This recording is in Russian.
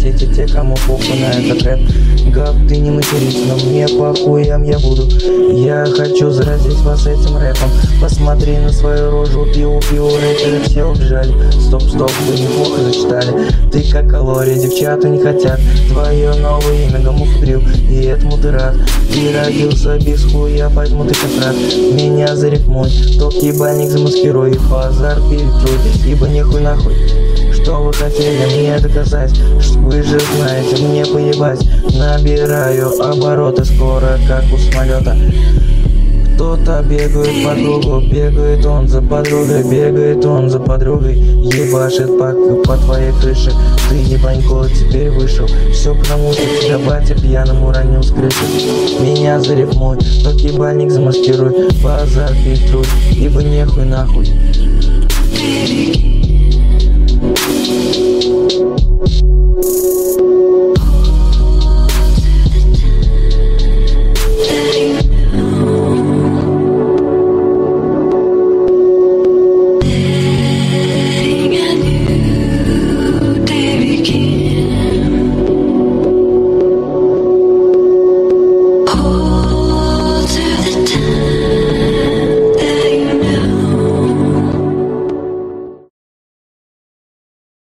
сети те, кому похуй на этот рэп. Гав, ты не матерись, но мне похуям я буду. Я хочу заразить вас этим рэпом. Посмотри на свою рожу, пиу, рэперы все убежали. Стоп, вы неплохо зачитали. Ты как калория, девчата не хотят. Твое новое имя гомофрил, и этому ты рад. Ты родился без хуя, поэтому ты катрат. Меня зарифмуй, ток ебальник замаскируй, и базар фильтруй, ибо нехуй нахуй. Что вы хотели мне доказать? Вы же знаете, мне поебать. Набираю обороты скоро, как у самолета. Кто-то бегает по кругу, бегает он за подругой, бегает он за подругой, ебашит по твоей крыше. Ты ебанько теперь вышел, все потому что тебя батя пьяным уронил с крыши. Меня зарифмуй, тот ебальник замаскируй, базар фильтруй, ибо нехуй нахуй.